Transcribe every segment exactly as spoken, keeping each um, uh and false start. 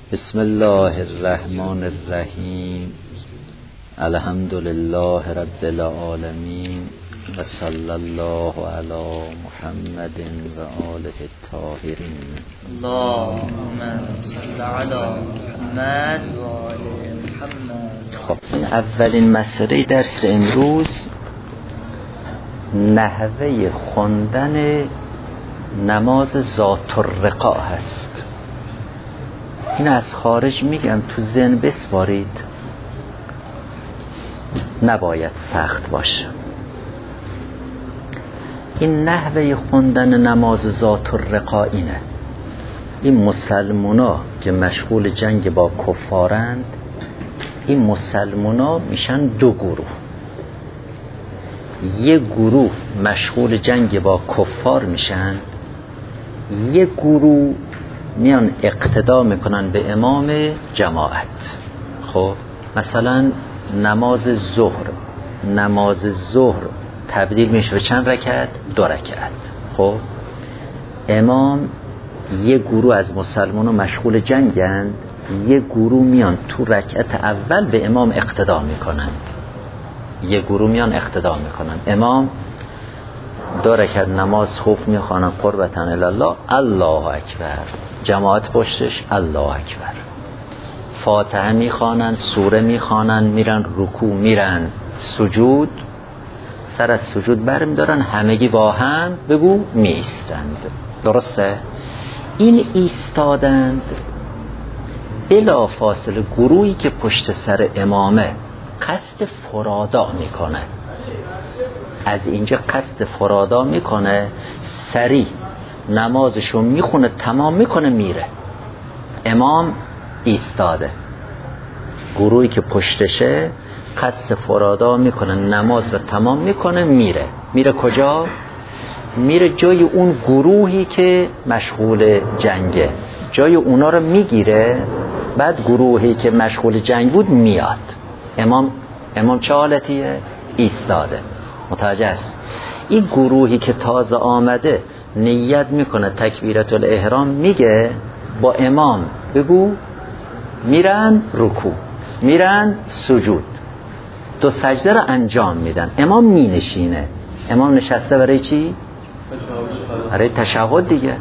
بسم الله الرحمن الرحیم. الحمد لله رب العالمین و صلی الله علی محمد و آله الطاهرین. اللهم صل علی محمد و آل محمد. خب این اولین مسئله درس امروز نحوه خواندن نماز ذات الرقاع هست. این از خارج میگم، تو ذهن بسپارید، نباید سخت باشه. این نحوه خوندن نماز ذات الرقاع اینه. این مسلمونا که مشغول جنگ با کفارند، این مسلمونا میشن دو گروه. یک گروه مشغول جنگ با کفار میشن، یک گروه میان اقتدا میکنن به امام جماعت. خب مثلا نماز ظهر نماز ظهر تبدیل میشه به چند رکعت؟ دو رکعت. خب امام یک گروه از مسلمانان مشغول جنگند، یک گروه میان تو رکعت اول به امام اقتدا میکنند. یک گروه میان اقتدا میکنن. امام دو رکعت نماز خوب میخوانن قربتن الله، الله اکبر، جماعت پشتش الله اکبر، فاتحه میخوانن، سوره میخوانن، میرن رکوع، میرن سجود، سر از سجود برمی دارن، همگی با هم بگو میایستند. درسته؟ این ایستادند. بلا فاصله گروهی که پشت سر امامه قصد فرادا میکنه، از اینجا قصد فرادا میکنه، سریع نمازشو میخونه، تمام میکنه، میره. امام ایستاده، گروهی که پشتشه قصد فرادا میکنه، نماز رو تمام میکنه، میره. میره کجا؟ میره جای اون گروهی که مشغول جنگه، جای اونا رو میگیره. بعد گروهی که مشغول جنگ بود میاد. امام امام چه حالتیه؟ ایستاده. متوجه است؟ این گروهی که تازه آمده نیت میکنه تکبیرت الاحرام، میگه با امام بگو، میرن رکوع، میرن سجود، دو سجده رو انجام میدن. امام مینشینه. امام نشسته برای چی؟ برای تشهد دیگه.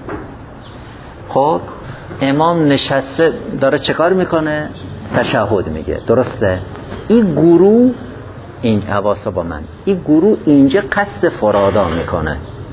خب امام نشسته داره چه کار میکنه؟ تشهد میگه. درسته؟ این گروه، این حواسا با من، این گروه اینجا قصد فرادا میکنه.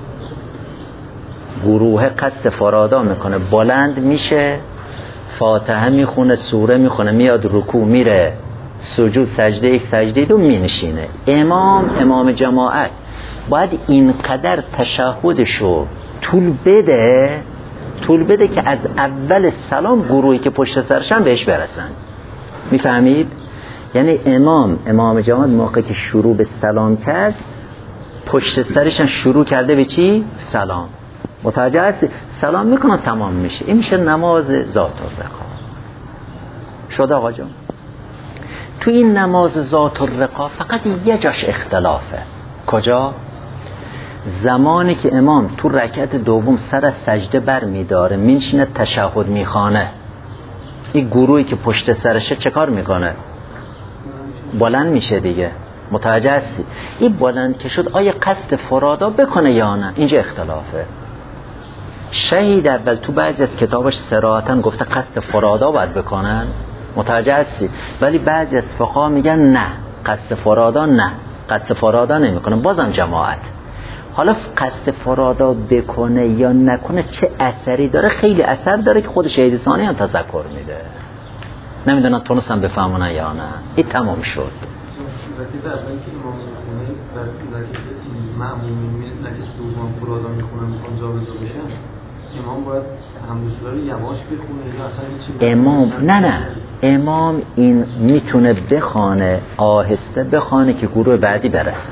گروه قصد فرادا میکنه، بلند میشه، فاتحه میخونه، سوره میخونه، میاد رکوع، میره سجود، سجده یک، سجده دو، مینشینه. امام امام جماعت باید اینقدر تشهدشو طول بده طول بده که از اول سلام گروهی که پشت سرشن بهش برسن. میفهمید؟ یعنی امام امام جماعت موقعی که شروع به سلام کرد، پشت سرشن شروع کرده به چی؟ سلام. متوجه هستی؟ سلام میکنن، تمام میشه. این میشه نماز ذات الرقاع. شد آقا جان؟ تو این نماز ذات الرقاع فقط یه جاش اختلافه. کجا؟ زمانی که امام تو رکعت دوم سر از سجده بر میداره، میشینه تشهد میخوانه، این گروهی که پشت سرشه چه کار میکنه؟ بلند میشه دیگه. متوجه هستی؟ این بلند که شد آیا قصد فرادا بکنه یا نه؟ اینجا اختلافه. شهید اول تو بعضی از کتابش صراحتاً گفته قصد فرادا باید بکنن. متوجه هستی؟ ولی بعضی از فقها میگن نه، قصد فرادا نه، قصد فرادا نمیکنه، بازم جماعت. حالا قصد فرادا بکنه یا نکنه چه اثری داره؟ خیلی اثر داره که خود شهید ثانی هم تذکر میده. نمیدونم تونستم بفهمونه یا نه. این تمام شد. وقتی در اول که امام میخونه و وقتی معمومین میاد نکه دوم فرادا میخونن میخوان جا بزا بشن، امام باید حمد سوره رو یواش بخونه یا اصلا چی؟ امام نه نه امام این میتونه بخونه، آهسته بخونه که گروه بعدی برسن.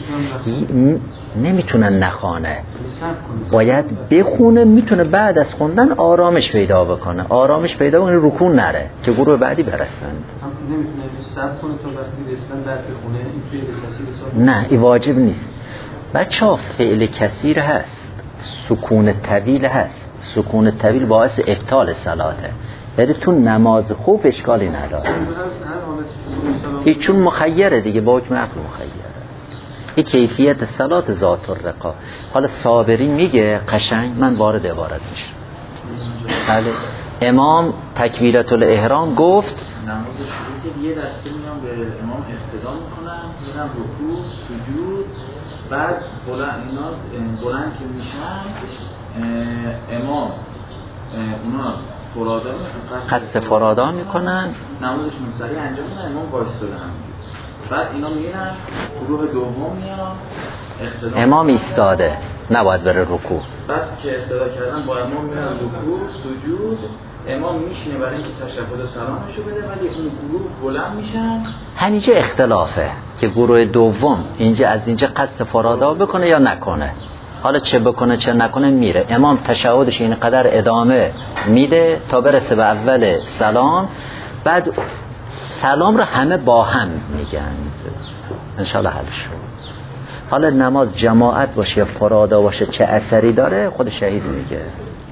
نمیتونه نخونه، باید بخونه. میتونه بعد از خوندن آرامش پیدا بکنه، آرامش پیدا بکنه، رکوع نره که گروه بعدی برسن. نمیتونه صبر کنه تا وقتی رسیدن بعد بخونه؟ این فعل کثیر؟ نه این واجب نیست. بچه‌ها فعل کثیر هست، سکون طویل هست. سکون طویل باعث ابطال صلاته. ولی تو نماز خوب اشکالی نداره. این چون مخیره دیگه، با حکم عقل مخیره. این کیفیت صلات ذات الرقا. حالا صابری میگه قشنگ، من وارد عبارت میشم. بله امام تکبیرت الاحرام گفت نماز شروع که یه دسته میام به امام اقتدا میکنم، میرم رکوع سجود، بعد بلند اینا بلند که میشن امام اونا فرادا میکنن، قصد فرادا میکنن، نمازشون سریع انجام میدن، امام وایساده هم. بعد اینا میرن گروه دوم میان اقتدا، امام ایستاده نباید بره رکوع. بعد که اقتدا کردن با امام میرن رکوع سجود، امام میشینه برای اینکه تشهد سلامشو بده، ولی اون گروه بلند میشن. همینجا اختلافه که گروه دوم اینجا از اینجا قصد فرادا بکنه یا نکنه. حالا چه بکنه چه نکنه میره. امام تشهدش این قدر ادامه میده تا برسه به اول سلام، بعد سلام رو همه با هم میگن. انشالله حل شد. حالا نماز جماعت باشه یا فرادا باشه چه اثری داره خود شهید میگه.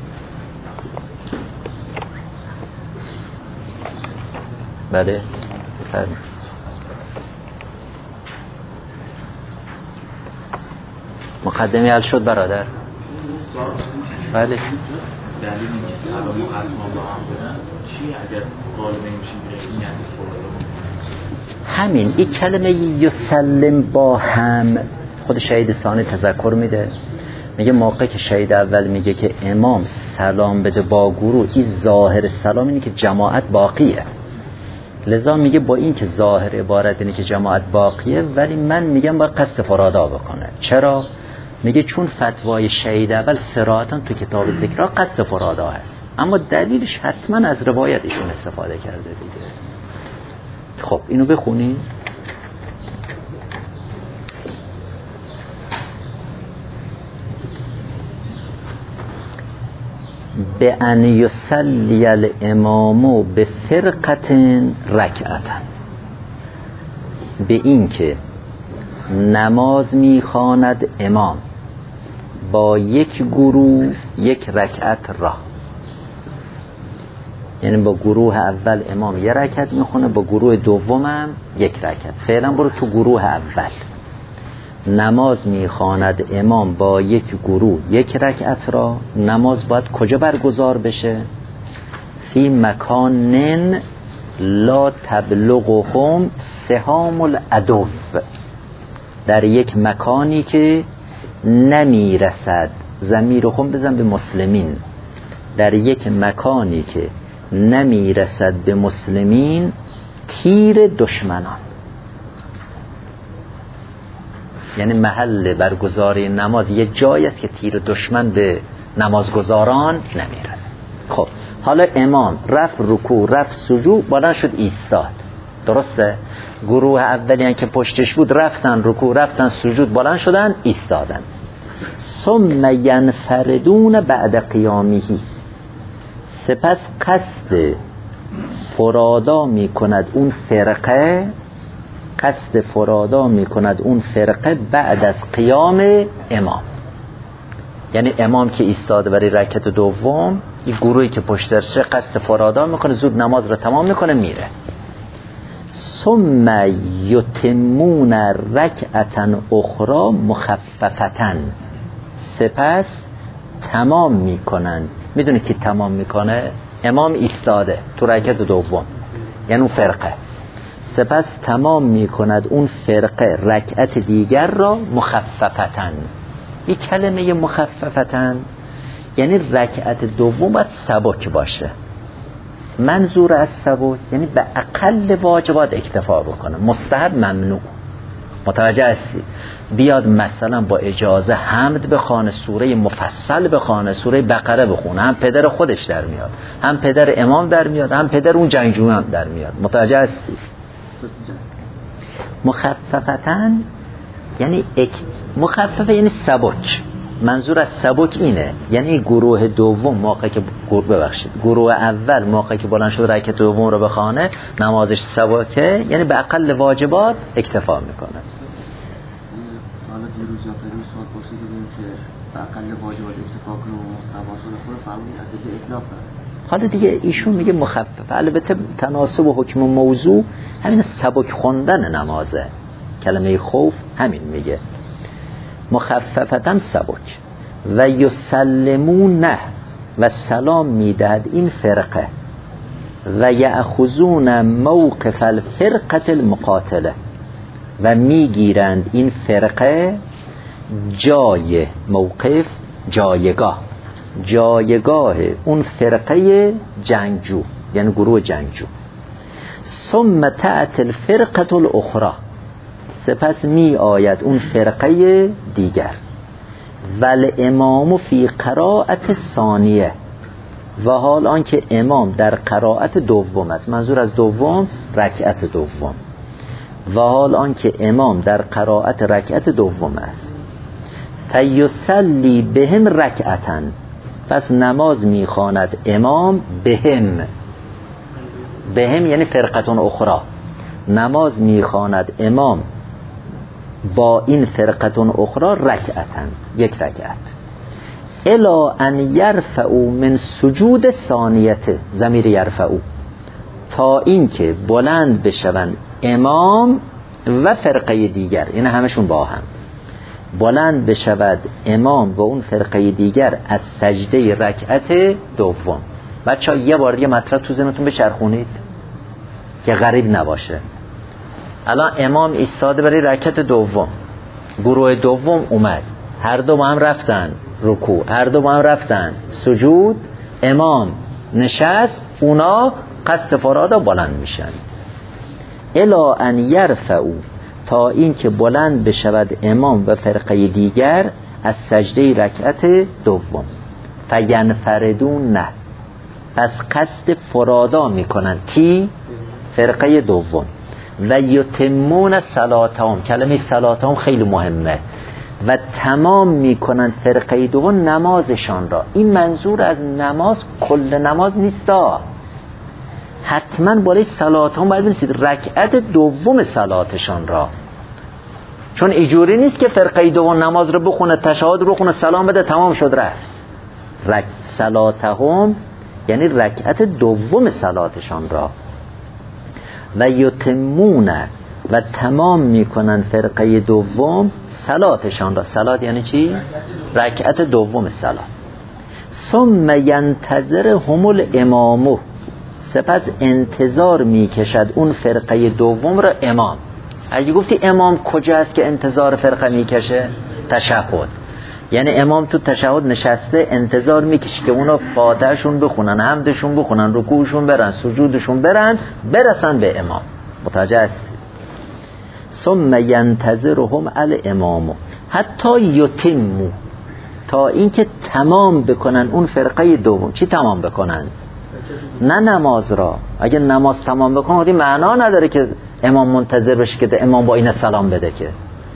بله بله مقدمی حل شد برادر. بله دلیل اینکه سلام و حتما با هم بدن چی اگر قالب نمیشین نیت فرادا؟ همین این کلمه یسلم با هم خود شهید ثانی تذکر میده. میگه موقع که شهید اول میگه که امام سلام بده با گروه، این ظاهر سلام اینه که جماعت باقیه. لذا میگه با این که ظاهر عبارت اینه که جماعت باقیه، ولی من میگم باید قصد فرادا بکنه. چرا؟ میگه چون فتوای شهید اول صراحتاً تو کتاب ذکر قصد فرادا هست، اما دلیلش حتما از روایت ایشون استفاده کرده دیگه. خب اینو بخونیم. به ان یصلی الامام به فرقت رکعتا، به این که نماز میخواند امام با یک گروه یک رکعت را، یعنی با گروه اول امام یک رکعت میخونه، با گروه دومم یک رکعت. فعلا برو تو گروه اول. نماز میخواند امام با یک گروه یک رکعت را، نماز باید کجا برگزار بشه؟ فی مکان لا تبلغهم سهام العدو، در یک مکانی که نمیرسد، ضمیرهم بزن به مسلمین، در یک مکانی که نمیرسد به مسلمین تیر دشمنان. یعنی محل برگزاری نماز یه جایی است که تیر دشمن به نمازگزاران نمیرسد. خب حالا امام رفت رکوع، رفت سجود، بلند شد ایستاد، درسته؟ گروه اولی که پشتش بود رفتن رکوع، رفتن سجود، بلند شدن ایستادن. ثم ینفردون بعد قیامه، سپس قصد فرادا می کند اون فرقه، قصد فرادا می کند اون فرقه بعد از قیام امام. یعنی امام که ایستاده برای رکعت دوم، این گروهی که پشت درشه قصد فرادا میکنه، زود نماز رو تمام میکنه میره. ثم یتمون رکعتا اخرى مخففتا، سپس تمام میکنن. میدونه که تمام میکنه؟ امام ایستاده تو رکعت دوم، یعنی اون فرقه. سپس تمام میکند اون فرقه رکعت دیگر را مخففتن. این کلمه مخففتن یعنی رکعت دوم باید سبک باشه. منظور از سبک یعنی به اقل واجبات اکتفا بکنه، مستحب ممنوع. متوجه هستی؟ بیاد مثلا با اجازه حمد بخونه، سوره مفصل بخونه، سوره بقره بخونه، هم پدر خودش در میاد، هم پدر امام در میاد، هم پدر اون جنگجویان در میاد. متوجه هستی؟ مخففتن یعنی اک... مخففه یعنی سبک. منظور از سبک اینه، یعنی گروه دوم موقعی که گروه ببخشید گروه اول موقعی که بلند شد رکعت دوم رو بخونه، نمازش سبکه، یعنی به اقل واجبات اکتفا میکنه. حالا دیروز یا پریز سوال پرسیده بودیم که به اقل واجبات اکتفا کنه و مستحبات رو بخونه، فرمودید ادله اطلاق داره. حالا دیگه ایشون میگه مخفف. البته تناسب و حکم موضوع همین سبک خوندن نمازه. کلمه خوف همین میگه مخففتن سبک و یسلمون نه و سلام میدهد این فرقه و یأخذون موقف الفرقه المقاتله و میگیرند این فرقه جای موقف جایگاه جایگاه اون فرقه جنگجو یعنی گروه جنگجو. ثم تأتی الفرقه الاخرى سپس می آید اون فرقه دیگر ول امام فی قرائت ثانیه و حال آنکه امام در قرائت دوم است. منظور از دوم رکعت دوم. و حال آنکه امام در قرائت رکعت دوم است. فیصلی بهم رکعتن پس نماز میخواند امام بهم بهم یعنی فرقتون اخرى نماز میخواند امام با این فرقتون اخرى رکعتن یک رکعت الا ان یرفعو من سجود ثانیته ضمیر یرفعو تا اینکه بلند بشوند امام و فرقه دیگر این همشون با هم بلند بشود امام و اون فرقه دیگر از سجده رکعت دوم. بچه‌ها یه بار دیگه مطلب تو ذهنتون بچرخونید که غریب نباشه. الان امام ایستاده برای رکعت دوم، گروه دوم اومد، هر دو با هم رفتن رکوع، هر دو با هم رفتن سجود، امام نشست، اونا قصد فرادا بلند میشن. الا ان یرفعو تا این که بلند بشود امام و فرقه دیگر از سجده رکعت دوم. فینفردون نه پس قصد فرادا میکنن کی؟ فرقه دوم. و یتمون صلاتهم کلمه صلاتهم خیلی مهمه و تمام میکنن فرقه دوم نمازشان را. این منظور از نماز کل نماز نیستا، حتما بالای صلاتهم باید بنویسید رکعت دوم صلاتشان را، چون ایجوری نیست که فرقه دوم نماز رو بخونه تشهد رو بخونه سلام بده تمام شد رفت. رک صلاتهم یعنی رکعت دوم صلاتشان را. و یتمون و تمام میکنن فرقه دوم صلاتشان را. صلات یعنی چی؟ رکعت دوم صلات. ثم ینتظرهم الامام سپس انتظار میکشد اون فرقه دوم را امام. اگه گفتی امام کجاست که انتظار فرقه میکشه؟ تشهد. یعنی امام تو تشهد نشسته انتظار میکشه که اونا فاتحهشون بخونن، حمدشون بخونن، رکوعشون برن، سجودشون برن، برسن به امام. متوجه است؟ ثم ینتظرهم الامام حتی یتموا تا اینکه تمام بکنن اون فرقه دوم. چی تمام بکنن؟ نه نماز را. اگه نماز تمام بکنن این معنا نداره که امام منتظر بشه که امام با این سلام بده که.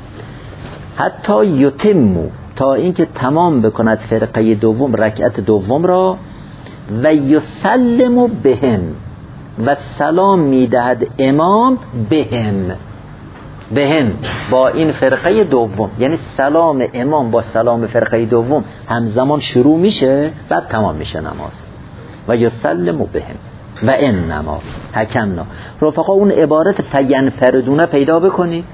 حتی یتموا تا اینکه تمام بکند فرقه دوم رکعت دوم را. و یسلم بهم و سلام میدهد امام بهم بهم با این فرقه دوم، یعنی سلام امام با سلام فرقه دوم همزمان شروع میشه بعد تمام میشه نماز. و یسلم بهم و انما حکمنا. رفقا اون عبارت فینفردونه پیدا بکنید،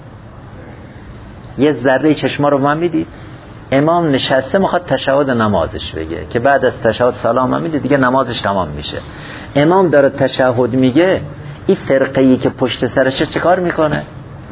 یه ذره چشما رو من میدید. امام نشسته میخواد تشهد نمازش بگه که بعد از تشهد سلام هم میده دیگه نمازش تمام میشه. امام داره تشهد میگه، این فرقه‌ای که پشت سرشه چه کار میکنه؟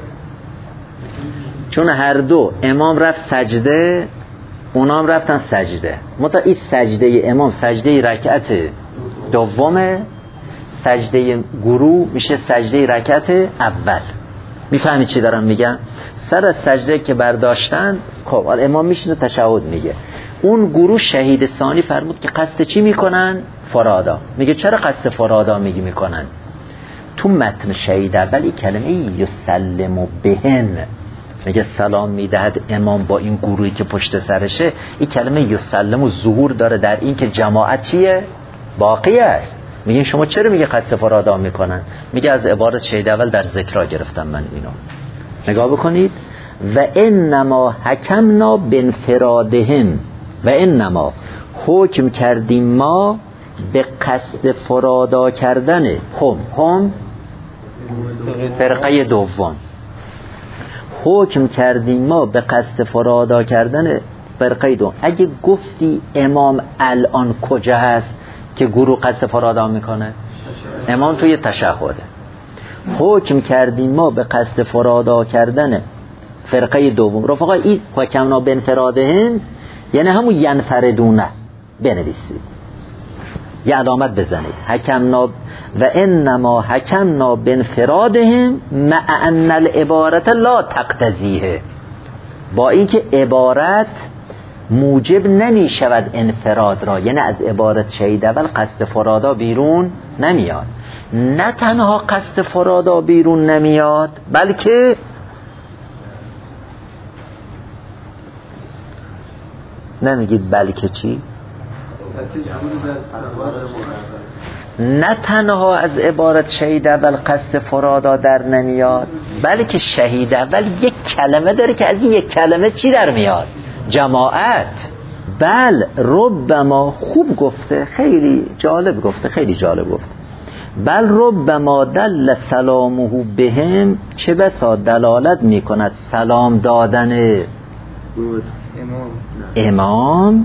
چون هر دو امام رفت سجده اونا هم رفتن سجده، متا این سجده امام سجده رکعت دومه، سجده گروه میشه سجده رکعت اول. میفهمید چی دارم میگم؟ سر از سجده که برداشتن خب امام میشینه تشهد میگه، اون گروه شهید ثانی فرمود که قصد چی میکنن؟ فرادا. میگه چرا قصد فرادا میگی میکنن؟ تو متن شهید اول این کلمه یسلم بهن میگه سلام میدهد امام با این گروهی که پشت سرشه، این کلمه یسلم و ظهور داره در این که جماعت چیه؟ باقی است. میگین شما چرا میگه قصد فرادا میکنن؟ میگه از عبارت شهید اول در ذکرها گرفتم من اینو. نگاه بکنید. و انما حکمنا بانفرادهم و انما حکم کردیم ما به قصد فرادا کردن هم هم فرقه دوم حکم کردیم ما به قصد فرادا کردن فرقه دوم. اگه گفتی امام الان کجا هست که گروه قصد فرادا میکنه؟ امام توی تشهده. حکم کردیم ما به قصد فرادا کردن فرقه دوم. رفقا این حکمنا بانفرادهم یعنی همون ینفردونه بنویسید، یه علامت بزنید حکمنا و انما حکمنا بانفرادهم مع ان العبارت لا تقتضیه، با اینکه عبارت موجب نمی شود انفراد را، یعنی از عبارت شهید اول قصد فرادا بیرون نمیاد. نه تنها قصد فرادا بیرون نمیاد بلکه نمیگید بلکه چی؟ نه تنها از عبارت شهید اول قصد فرادا در نمیاد بلکه شهید اول یک کلمه داره که از این یک کلمه چی در میاد؟ جماعت. بل ربما، خوب گفته، خیلی جالب گفته، خیلی جالب گفته. بل ربما دل سلامه بهم، چه بسا دلالت میکند سلام دادن امام،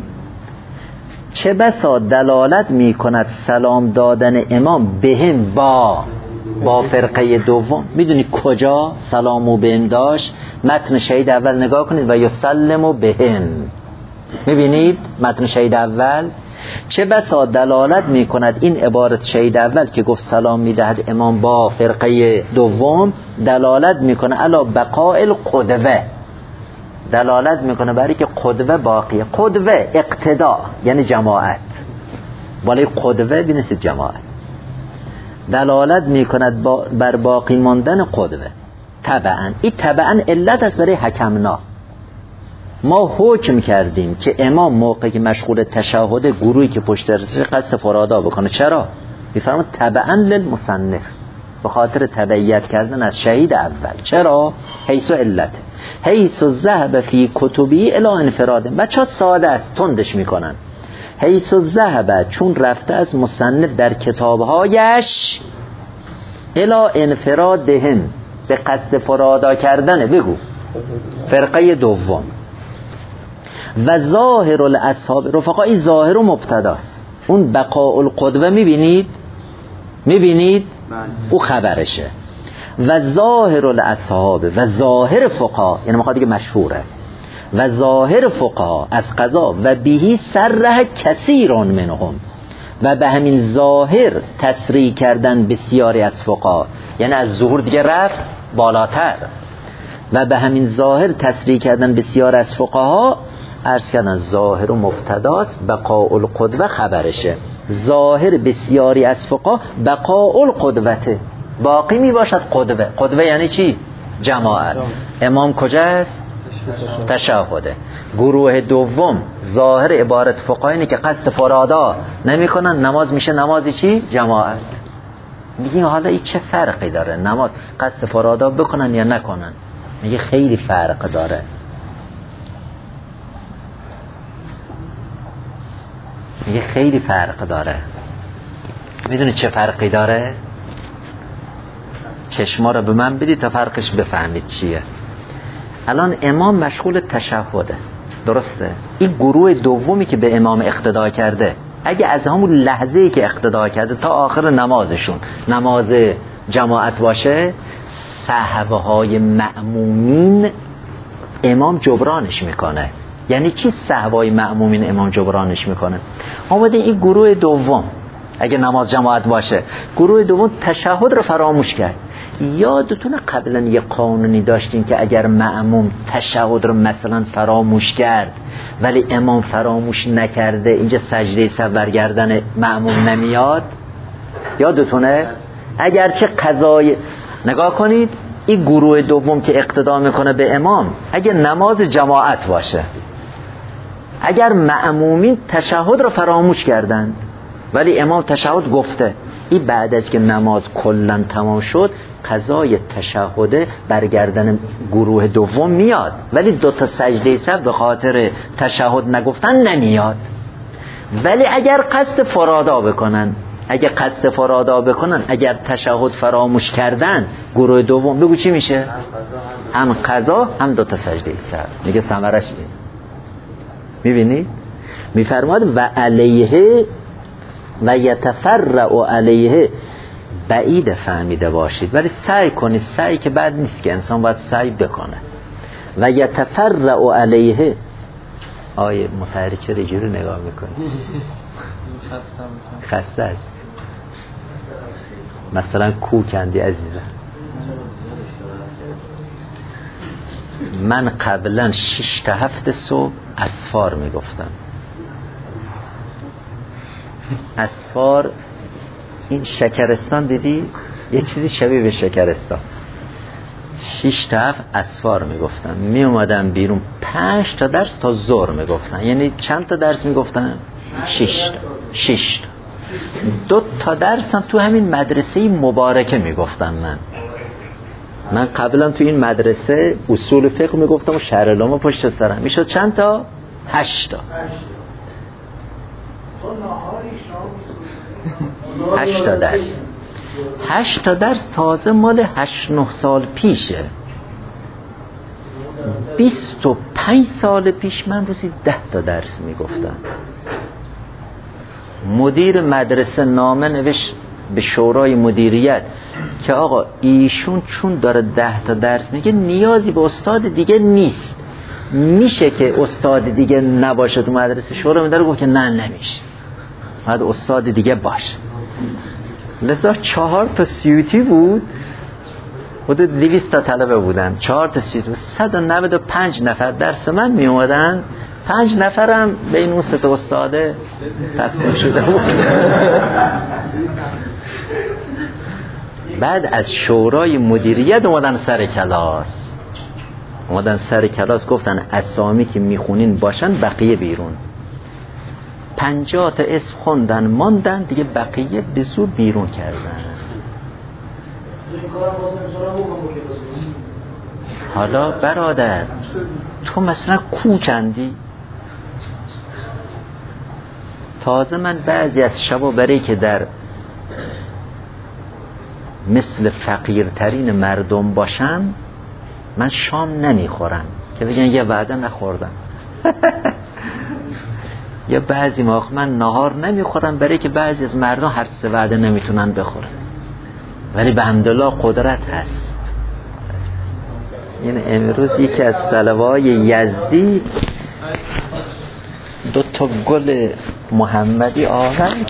چه بسا دلالت میکند سلام دادن امام بهم با با فرقه دوم. میدونی کجا سلامو بهم داشت؟ متن شهید اول نگاه کنید و یسلمو بهم، میبینید متن شهید اول چه بسا دلالت میکند این عبارت شهید اول که گفت سلام میدهد امام با فرقه دوم، دلالت میکنه علی بقاء القدوه، دلالت میکنه برای که قدوه باقیه. قدوه اقتدا یعنی جماعت، بالای قدوه بینید جماعت. دلالت میکند با بر باقی ماندن قدوه. طبعا این طبعا علت است برای حکمنا. ما حکم کردیم که امام موقعی که مشغول تشهد گروهی که پشت سرش قصد فرادا بکنه. چرا؟ میفرماد طبعا للمصنف، به خاطر تبعیت کردن از شهید اول. چرا؟ حیث علت حیث ذهب فی کتبی الی انفراد. بچه ها ساده است، تندش میکنن. حیث ذهب چون رفته از مصنف در کتابهایش الی انفرادهم، به قصد فرادا کردن بگو فرقه دوم. و ظاهر الاصحاب، رفقای ظاهر و مبتداست. اون بقاء القدوه میبینید میبینید او خبرشه. و ظاهر الاصحاب و ظاهر فقها، یعنی مخاطب که مشهوره، و ظاهر فقها از قضا و بهی سرح کثیرون منهم، و به همین ظاهر تصریح کردن بسیاری از فقها، یعنی از ظهور دیگه رفت بالاتر. و به همین ظاهر تصریح کردن بسیار از فقها، عرض کردن ظاهر و مبتداست، بقاء القدوه خبرشه. ظاهر بسیاری از فقها بقاء القدوته، باقی می باشد قدوه. قدوه یعنی چی؟ جماعت. امام کجاست؟ تشهده. گروه دوم ظاهر عبارت فقها اینه که قصد فرادا نمی کنن، نماز میشه نمازی چی؟ جماعت. میگیم حالا این چه فرقی داره نماز قصد فرادا بکنن یا نکنن؟ میگه خیلی فرق داره. میگه خیلی فرق داره. میدونی چه فرقی داره؟ چشما رو به من بدید تا فرقش بفهمید چیه. الان امام مشغول تشهده، درسته؟ این گروه دومی که به امام اقتدا کرده، اگه از همون لحظه‌ای که اقتدا کرده تا آخر نمازشون نماز جماعت باشه، سهوهای مأمومین امام جبرانش میکنه. یعنی چی سهوهای مأمومین امام جبرانش میکنه؟ آمده این گروه دوم اگه نماز جماعت باشه، گروه دوم تشهد رو فراموش کرد. یادتونه قبلا یه قانونی داشتیم که اگر مأموم تشهد رو مثلا فراموش کرد ولی امام فراموش نکرده، اینجا سجده سهو برگردن مأموم نمیاد؟ یادتونه؟ اگرچه قضای نگاه کنید، این گروه دوم که اقتدا میکنه به امام، اگر نماز جماعت باشه، اگر مأمومین تشهد رو فراموش کردند ولی امام تشهد گفته، این بعد از که نماز کلن تمام شد قضای تشهد برگردن گروه دوم میاد، ولی دو تا سجده سهو به خاطر تشهد نگفتن نمیاد. ولی اگر قصد فرادا بکنن، اگر قصد فرادا بکنن، اگر تشهد فراموش کردن، گروه دوم بگو چی میشه؟ هم قضا هم دو تا سجده سهو. میگه ثمرش این. میبینید؟ میفرماد و علیه و یتفرع علیه، بعید فهمیده باشید ولی سعی کنید، سعی که بد نیست که انسان باید سعی بکنه. و یتفرع علیه، آیه متحری چرا اینجوری نگاه میکنی؟ خسته است. مثلا کو کندی عزیزم، من قبلا شش تا هفت صبح اسفار میگفتم. اسفار این شکرستان دیدی؟ یه چیزی شبیه به شکرستان. شش تا هفت اسفار میگفتم. می اومدم بیرون پنج تا درس تا ظهر میگفتن. یعنی چند تا درس میگفتن؟ شش تا. شش تا. دو تا درس هم تو همین مدرسه مبارکه میگفتم. من من قبلا تو این مدرسه اصول فقه میگفتم و شرع العلوم پشت سرم. میشد چند تا؟ هشت تا. هشت تا درس. هشت تا درس تازه مال هشت نه سال پیشه. بیست و پنج سال پیش من روزی ده تا درس میگفتم. مدیر مدرسه نامه نوشت به شورای مدیریت که آقا ایشون چون داره ده تا درس میگه نیازی به استاد دیگه نیست، میشه که استاد دیگه نباشه تو مدرسه. شورای مدیر گفت که نه نمیشه، باید استاد دیگه باشه. لذا چهار تا سیوتی بود، حدود دویست تا طلبه بودن، چهار تا سیوتی بود، صد و نود و پنج نفر درس من می اومدن، پنج نفرم بین اون سه تا استاده تقسیم شده بود. بعد از شورای مدیریت اومدن سر کلاس، اومدن سر کلاس گفتن اسامی که میخونین باشن، بقیه بیرون. پنجاه تا اسم خوندن ماندن دیگه، بقیه به زور بیرون کردن. حالا برادر تو مثلا کو کندی؟ تازه من بعضی از شبا برای که در مثل فقیرترین مردم باشم، من شام نمیخورم که بگن یه وعده نخوردم. یا بعضی موقع من نهار نمیخورم برای که بعضی از مردم هر سه وعده نمیتونن بخورن، ولی به حمدالله قدرت هست. یعنی امروز یکی از طلبه‌های یزدی دو تا گل محمدی آورد،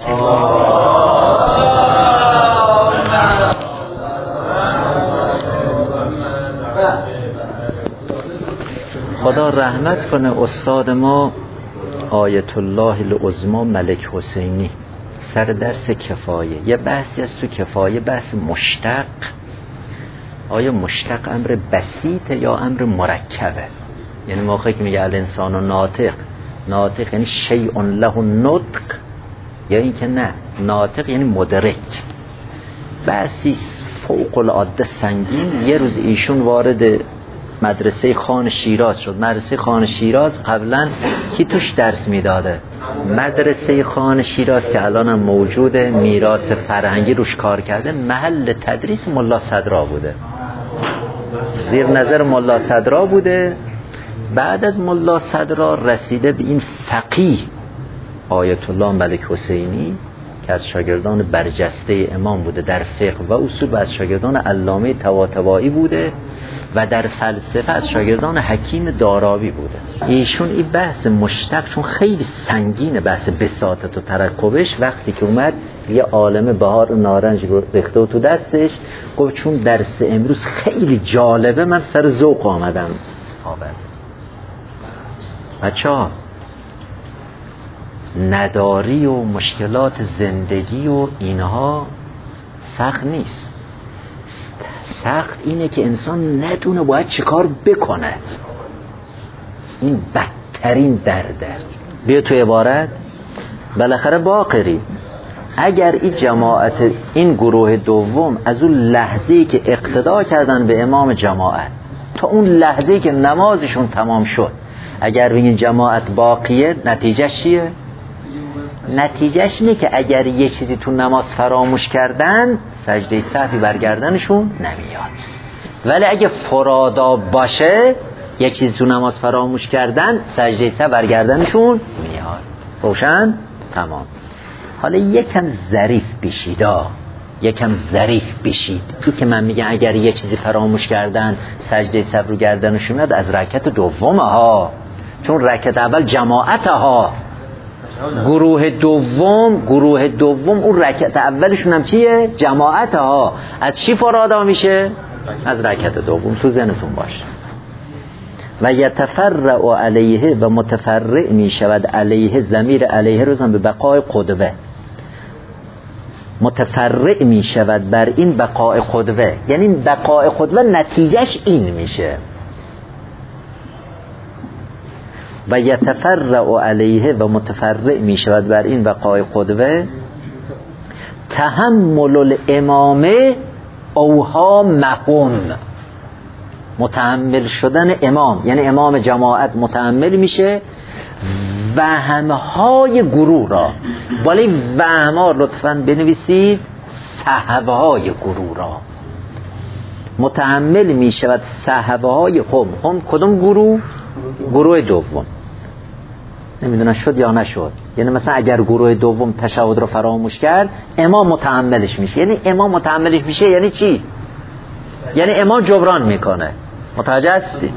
خدا رحمت کنه استاد ما آیت الله العظما ملک حسینی، سر درس کفایه یه بحثی از تو کفایه، بحث مشتق. آیا مشتق امر بسیطه یا امر مرکبه؟ یعنی موقعی که میگه الانسان و ناطق، ناطق یعنی شیء له نطق، یا این که نه، ناطق یعنی مدرک. بحثی فوق العاده سنگین. یه روز ایشون وارد مدرسه خان شیراز شد. مدرسه خان شیراز قبلا کی توش درس میداده؟ مدرسه خان شیراز که الان هم موجوده، میراث فرهنگی روش کار کرده. محل تدریس ملا صدرا بوده، زیر نظر ملا صدرا بوده. بعد از ملا صدرا رسیده به این فقیه آیت الله ملک حسینی که از شاگردان برجسته امام بوده در فقه و اصول، و از شاگردان علامه طباطبایی بوده، و در فلسفه از شاگردان حکیم داراوی بوده. ایشون این بحث مشتق چون خیلی سنگینه، بحث بساطت و ترکبش، وقتی که اومد یه عالمه بهار نارنج رو ریخته و تو دستش، گفت چون درس امروز خیلی جالبه من سر ذوق آمدم. آبد بچه ها، نداری و مشکلات زندگی و اینها سخت نیست. سخت اینه که انسان ندونه باید چه کار بکنه. این بدترین درده. بیا تو عبارت بالاخره باقری، اگر این جماعت، این گروه دوم از اون لحظه‌ای که اقتدا کردن به امام جماعت تا اون لحظه‌ای که نمازشون تمام شد، اگر بگین جماعت باقیه، نتیجه چیه؟ نتیجهش اینه که اگر یه چیزی تو نماز فراموش کردن سجده سهوی برگردنشون نمیاد. ولی اگه فرادا باشه یه چیزی تو نماز فراموش کردن سجده سهو برگردنشون میاد. روشن؟ تمام. حالا یکم ظریف بشیدا، یکم ظریف بشید. تو که من میگم اگر یه چیزی فراموش کردن سجده سهو رو گردنشون میاد از رکعت دوم ها، چون رکعت اول جماعت ها، گروه دوم گروه دوم اون رکعت اولشون هم چیه؟ جماعت ها. از چی فرادا میشه؟ از رکعت دوم. تو ذهنتون باشه. و یتفرع علیه و متفرع می شود علیه، ضمیر علیه روزم به بقای قدوه، متفرع می شود بر این بقای قدوه، یعنی این بقای قدوه نتیجهش این میشه. و یتفرع علیه و متفرع می شود بر این بقای قدوه تحمل الامامه اوها مقوم، متحمل شدن امام، یعنی امام جماعت متحمل میشه وهمهای گروه را. ولی وهمها لطفاً بنویسید سهوهای گروه را. متحمل میشود سهوهای هم. هم کدوم گروه؟ گروه دوم. نمیدونم شد یا نشد. یعنی مثلا اگر گروه دوم تشهد رو فراموش کرد امام متحملش میشه. یعنی امام متحملش میشه یعنی چی؟ یعنی امام جبران میکنه. متوجه هستی؟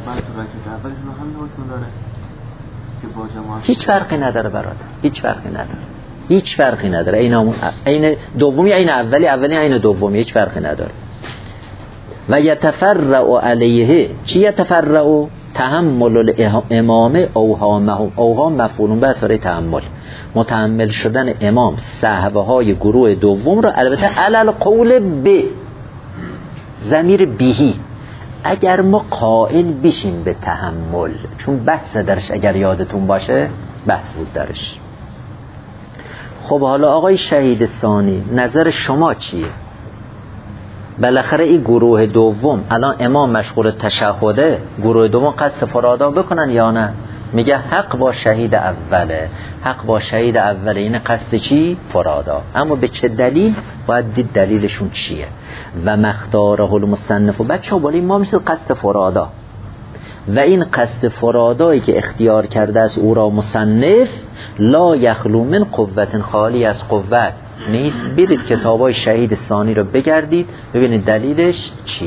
هیچ فرقی نداره برادر، هیچ فرقی نداره، هیچ فرقی نداره. این این دومی این اولی، اولی این دومی، هیچ فرقی نداره. و یتفرع علیه، چی یتفرع؟ تحمل الامام اوهامهم، اوهام مفعول به اصاره تحمل، متحمل شدن امام سهوهای گروه دوم را، البته علل قول به ضمیر بهی. اگر ما قائل بشیم به تحمل، چون بحث درش اگر یادتون باشه بحث بود درش. خب حالا آقای شهید ثانی نظر شما چیه؟ بالاخره این گروه دوم الان امام مشغول تشهده، گروه دوم قصد فرادا بکنن یا نه؟ میگه حق با شهید اوله، حق با شهید اوله. این قصد چی؟ فرادا. اما به چه دلیل؟ باید دید دلیلشون چیه. و مختاره المصنف، و بچه ها بالا ما مثل قصد فرادا، و این قصد فرادایی که اختیار کرده است او را مصنف لا یخلو من قوت، خالی از قوت نیست. برید کتابای شهید ثانی رو بگردید ببینید دلیلش چیه.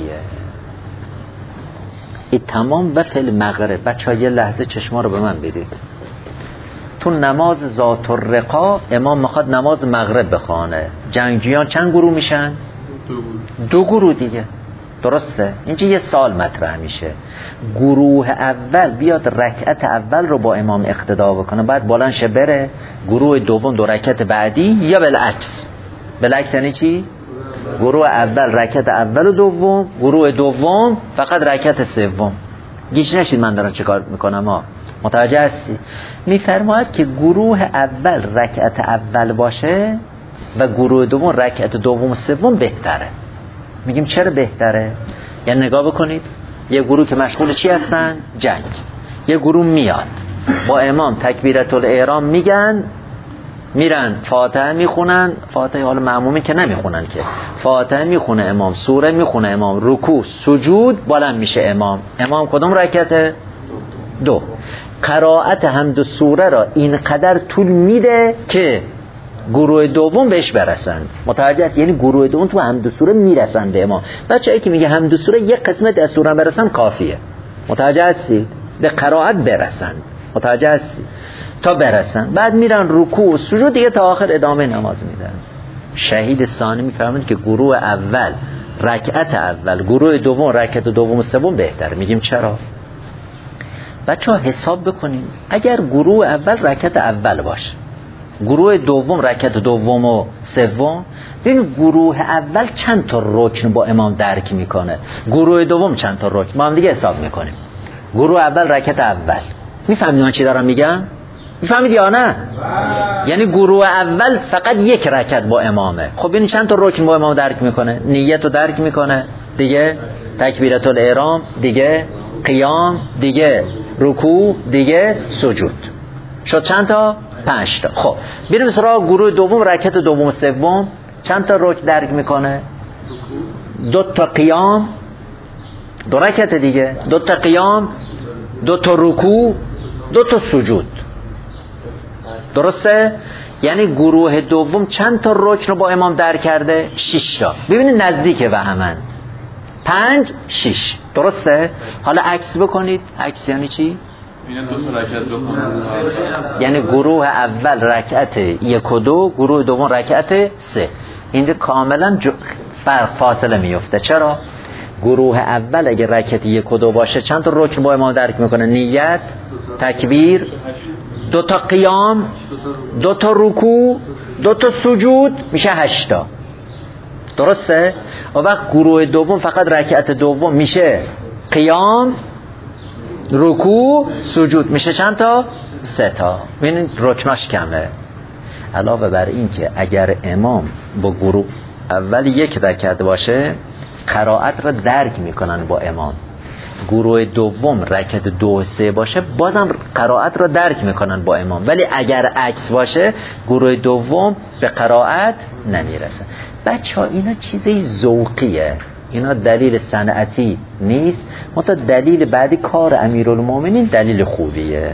این تمام. و فی المغرب، بچه ها یه لحظه چشما رو به من بدید. تو نماز ذات الرقا امام میخواد نماز مغرب بخوانه، جنگجویان چند گروه میشن؟ دو گروه دیگه، درسته؟ اینجا یه سال مطرح میشه. گروه اول بیاد رکعت اول رو با امام اقتدا بکنه، بعد بلند شه بره. گروه دوم دو رکعت بعدی، یا بالعکس. بالعکس یعنی چی؟ گروه اول رکعت اول و دوم، گروه دوم فقط رکعت سوم. گیج نشید من دارم چه کار میکنم ها. متوجه هستی؟ میفرماید که گروه اول رکعت اول باشه و گروه دوم رکعت دوم و سوم بهتره. میگیم چرا بهتره؟ یعنی نگاه بکنید، یه گروه که مشغول چی هستن؟ جنگ. یه گروه میاد با امام تکبیرت الاحرام میگن، میرن فاتحه میخونن، فاتحه حالا معمومی که نمیخونن که، فاتحه میخونه امام، سوره میخونه امام، رکوع سجود، بلند میشه امام. امام کدوم رکعته؟ دو. قرائت حمد و سوره را اینقدر طول میده که گروه دوم بهش برسن. متوجه است؟ یعنی گروه دوم تو حمد و سوره میرسن به امام. بچه‌ای که میگه حمد و سوره یک قسمت از سوره برسن کافیه. متوجه هستید؟ به قرائت برسن. متوجه هستید؟ تا برسن، بعد میرن رکوع و سجود دیگه تا آخر ادامه نماز میدن. شهید ثانی میفرماید که گروه اول رکعت اول، گروه دوم رکعت دوم و سوم بهتره. میگیم چرا؟ بچه‌ها حساب بکنیم. اگر گروه اول رکعت اول باشه، گروه دوم رکعت دوم و سوم، ببین گروه اول چند تا رکن با امام درک میکنه، گروه دوم چند تا رکن. ما هم دیگه حساب میکنیم. گروه اول رکعت اول، میفهمید من چی دارم میگم؟ میفهمید یا نه؟ یعنی گروه اول فقط یک رکعت با امامه. خب ببین چند تا رکن با امام درک میکنه. نیت رو درک میکنه دیگه، تکبیرت الاحرام دیگه، قیام دیگه، رکوع دیگه، سجود. شد چند تا؟ پنج تا. خب بریم سراغ گروه دوم. رکعت دوم و سوم چند تا رکن درک میکنه؟ دو تا قیام، دو رکعت دیگه، دو تا قیام، دو تا رکوع، دو تا سجود. درسته؟ یعنی گروه دوم چند تا رکن رو با امام در کرده؟ شش تا. ببینید نزدیکه و همن پنج شش. درسته؟ حالا عکس بکنید. عکس یعنی چی؟ یعنی گروه اول رکعت یک و دو، گروه دوم رکعت سه. اینجا کاملا ج... فرق فاصله میفته. چرا؟ گروه اول اگه رکعت یک و دو باشه چند تا رکن با امام درک میکنه؟ نیت، تکبیر، دو تا قیام، دو تا رکوع، دو تا سجود، میشه هشت تا. درسته؟ و وقت گروه دوم فقط رکعت دوم میشه قیام، رکوع، سجود، میشه چند تا؟ سه تا. ببینید رکناش کمه. علاوه بر این که اگر امام با گروه اول یک رکعت باشه قرائت را درک میکنن با امام، گروه دوم رکعت دو و سه باشه بازم قرائت را درک میکنن با امام، ولی اگر عکس باشه گروه دوم به قرائت نمیرسه. بچه ها اینا چیزی ذوقیه، اینا دلیل صنعتی نیست، متا دلیل بعدی کار امیرالمومنین دلیل خوبیه.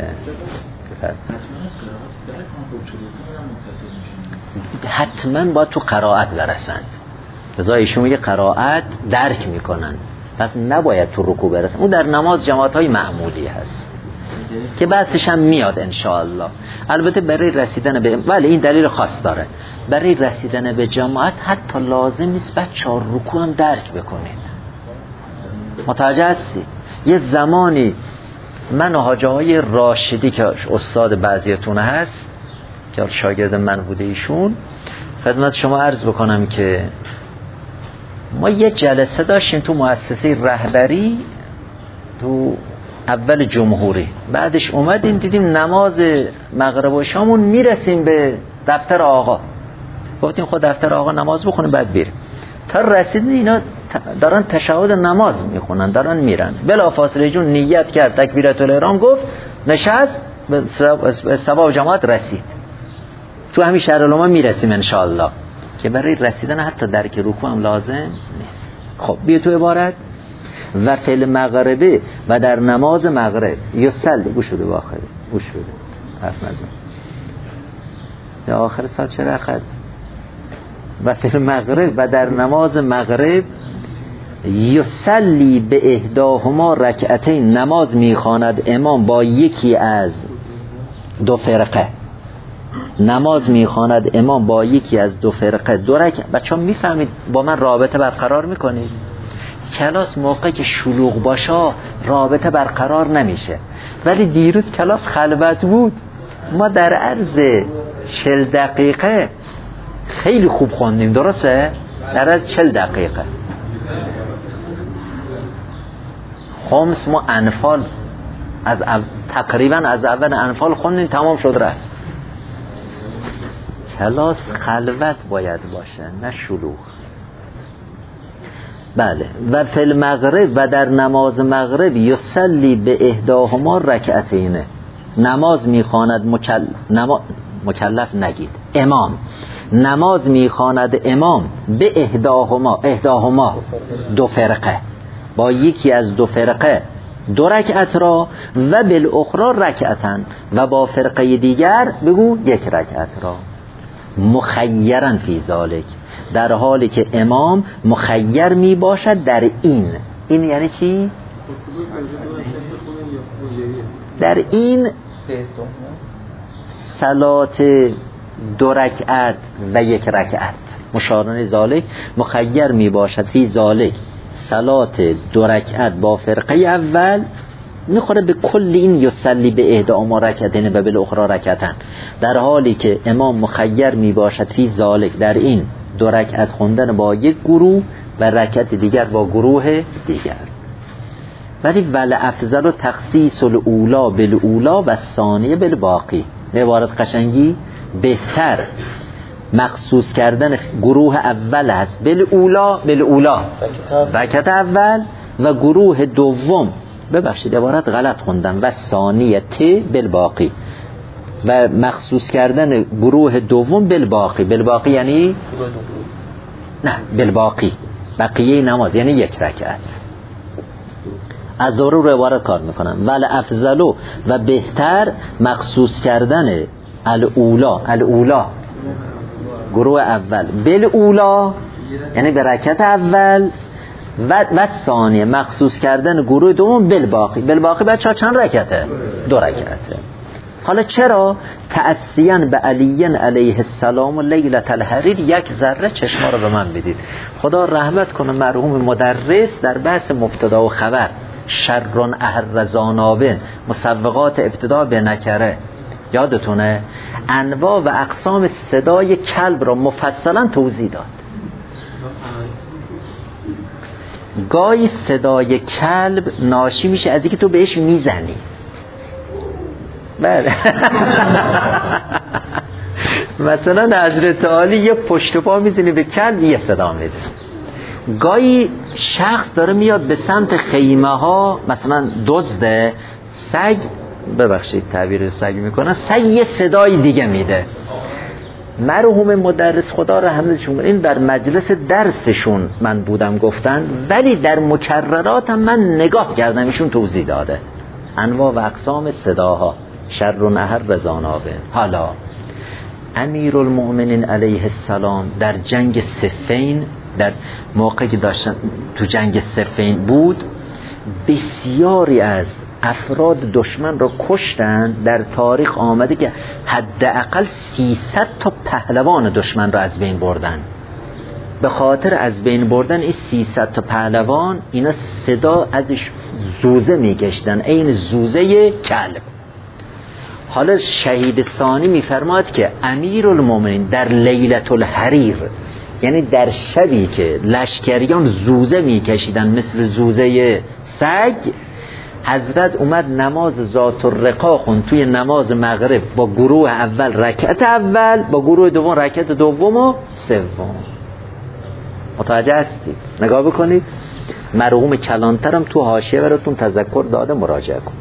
حتما با تو قرائت برسند، لذا ایشون میگه قرائت درک میکنن، پس نباید تو رکوع برسن. اون در نماز جماعت های معمولی هست که بحثش هم میاد انشاءالله. البته برای رسیدن به، ولی این دلیل خاص داره، برای رسیدن به جماعت حتی لازم نیست بچه ها رکوع هم درک بکنید. متوجه هستی؟ یه زمانی من و حاجه های راشدی که استاد بعضیتون هست که شاگرد من بوده ایشون، خدمت شما عرض بکنم که ما یه جلسه داشتیم تو مؤسسه رهبری تو اول جمهوری، بعدش اومدیم دیدیم نماز مغرب و شامون میرسیم به دفتر آقا، گفتیم خود دفتر آقا نماز بخونیم بعد بریم. تا رسیدیم اینا دارن تشهد نماز میخونن، دارن میرن، بلافاصله جون نیت کرد، تکبیرت الاحرام گفت، نشست، به ثواب جماعت رسید. تو همین شهر العلماء میرسیم انشاءالله، که برای رسیدن حتی درک رکوع هم لازم نیست. خب بیا تو عبارت و فعل مغربه و در نماز مغرب یصلی، گوش بده به آخر، گوش بده حرف نزن در آخر سال چرا خد و فعل مغرب و در نماز مغرب یصلی به احداهما رکعتین، نماز میخواند امام با یکی از دو فرقه، نماز میخواند امام با یکی از دو فرقه دو رکعت. بچه ها میفهمید با من رابطه برقرار میکنید؟ کلاس موقع که شلوغ باشه رابطه برقرار نمیشه، ولی دیروز کلاس خلوت بود، ما در عرض چل دقیقه خیلی خوب خوندیم. درسته؟ در عرض چل دقیقه خمس ما انفال از او... تقریبا از اول انفال خوندیم تمام شد رفت. کلاس خلوت باید باشه نه شلوغ. بله و فی المغرب و در نماز مغرب یصلی به احداهما رکعتین، نماز میخواند مکل... نما... مکلف نگید امام، نماز میخواند امام به احداهما، احداهما دو فرقه، با یکی از دو فرقه دو رکعت را و بالاخرى رکعتن، و با فرقه دیگر بگو یک رکعت را، مخیرن فی ذالک، در حالی که امام مخیر می باشد در این. این یعنی چی؟ در این صلات دو رکعت و یک رکعت، مشارن ذالک، مخیر می باشد فی ذالک، صلات دو رکعت با فرقه اول میخوره به کل این یصلی به احداهما رکعتین و بالاخرى رکعتن، در حالی که امام مخیر می باشد فی ذالک، در این دو رکعت خوندن با یک گروه و رکعت دیگر با گروه دیگر. ولی ول افضل و تخصیص الاولا بالاولا و الثانیه بالباقی، به عبارت قشنگی بهتر مخصوص کردن گروه اول است بالاولا، بالاولا رکعت اول، و گروه دوم، ببخشید عبارت غلط خوندم، و ثانیه ت بالباقی، و مخصوص کردن گروه دوم بالباقی. بالباقی یعنی نه بالباقی بقیه نماز یعنی یک رکعت. از ضرور عبارت کار میکنم. ول افضلو و بهتر مخصوص کردن الاولا الاولا گروه اول بالاولا یعنی به رکعت اول و و ثانیه مخصوص کردن گروه دوم بالباقی. بالباقی بچه‌ها چند رکعته؟ دو رکعته. حالا چرا؟ تأسیاً به علی علیه السلام و لیلة الحریر. یک ذره چشما رو به من بدید. خدا رحمت کنه مرحوم مدرس در بحث مبتدا و خبر شرون اهر زانابن مسوقات ابتدا به نکره یادتونه انواع و اقسام صدای کلب را مفصلا توضیح داد. گاهی صدای کلب ناشی میشه از اینکه تو بهش میزنی. بله مثلا حضرت علی یه پشت پا میزنی به کلب یه صدا میده. گاهی شخص داره میاد به سمت خیمه ها مثلا دزده سگ ببخشید تعبیر سگ میکنن سگ یه صدای دیگه میده. مرحوم مدرس خدا رحمتشون کنه این در مجلس درسشون من بودم گفتن ولی در مکررات هم من نگاه کردم ایشون توضیح داده انواع و اقسام صداها شر و نهر رزانابه. حالا امیرالمؤمنین علیه السلام در جنگ صفین در موقعی که داشتن تو جنگ صفین بود بسیاری از افراد دشمن را کشتن. در تاریخ آمده که حداقل سیصد تا پهلوان دشمن را از بین بردن. به خاطر از بین بردن این سیصد تا پهلوان اینا صدا ازش زوزه میگشتن این زوزه کلب. حالا شهید ثانی میفرماد که امیرالمومنین در لیلة الحریر یعنی در شبی که لشکریان زوزه میکشیدن مثل زوزه سگ حضرت اومد نماز ذات الرقا خوند توی نماز مغرب با گروه اول رکعت اول با گروه دوم رکعت دوم و سوم. متوجه هستید؟ نگاه بکنید مرحوم کلانترم تو حاشیه براتون تذکر داده مراجعه کن.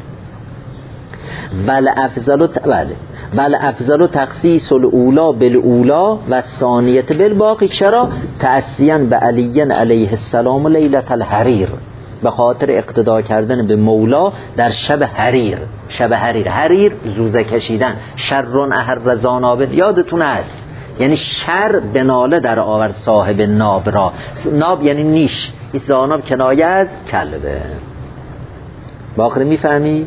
بل افضل بله بل افضل تخصیص الاولا بالاولا و ثانیت بالباقی. چرا؟ تأسیاً به علی علیه السلام و لیلة الحریر به خاطر اقتدا کردن به مولا در شب حریر. شب حریر حریر زوزه کشیدن شرون اهر رزانابه یادتون هست یعنی شر به ناله در آورد صاحب ناب را. ناب یعنی نیش این زاناب کنایه از کلبه. باقی میفهمی؟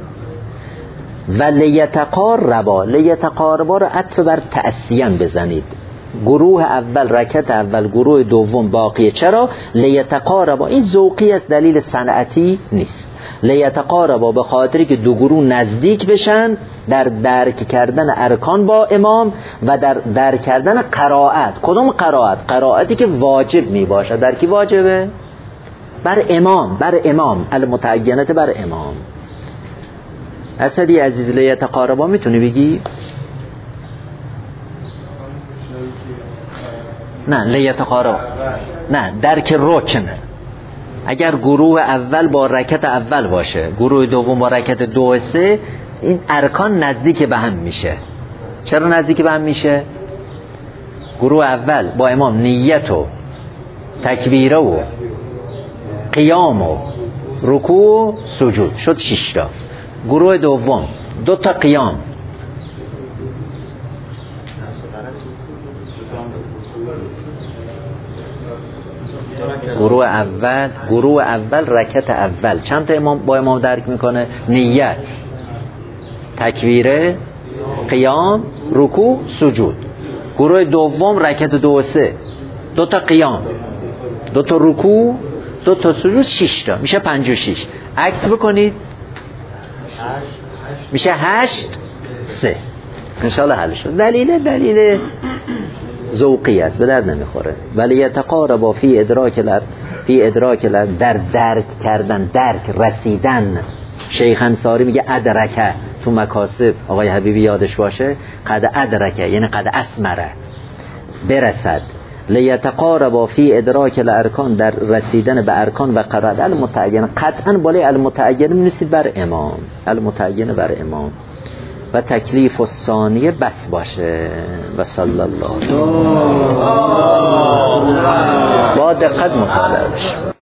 و لیتقاربا لیتقاربا رو عطف بر تأسیاً بزنید. گروه اول رکعت اول گروه دوم باقیه. چرا؟ لیتقاربا این ذوقی است دلیل صنعتی نیست. لیتقاربا به خاطری که دو گروه نزدیک بشن در درک کردن ارکان با امام و در درک کردن قرائت. کدوم قرائت؟ قرائتی که واجب می باشه. در کی واجبه؟ بر امام. بر امام المتعینت بر امام. اسدی عزیز لیتقاربا میتونی بگی؟ نه لیتقاربا نه درک رکن. اگر گروه اول با رکعت اول باشه گروه دوم با رکعت دو و سه این ارکان نزدیک به هم میشه. چرا نزدیک به هم میشه؟ گروه اول با امام نیت و تکبیره و قیام و رکوع و سجود شد شش تا. گروه دوم دو تا قیام گروه اول گروه اول رکعت اول چند تا امام با امام درک میکنه؟ نیت تکبیره قیام رکوع سجود. گروه دوم رکعت دو و سه دو تا قیام دو تا رکوع دو تا سجود شش تا میشه پنج و شش. عکس بکنید میشه هشت سه. انشاءالله حل شد. دلیل دلیل ذوقی است به درد نمیخوره. ولی یتقاربا فی ادراک الار فی ادراک الار در درک کردن درک رسیدن. شیخ انصاری میگه ادرکه تو مکاسب آقای حبیبی یادش باشه قد ادرکه یعنی قد اسمره برسد. لیتقاربا فی ادراک الارکان در رسیدن به ارکان و قرائت المتعین. قطعا بالای المتعین می‌نویسید بر امام المتعین بر امام. و تکلیف الثانیه بس باشه. و صلی الله با دقت مطالعه بشه.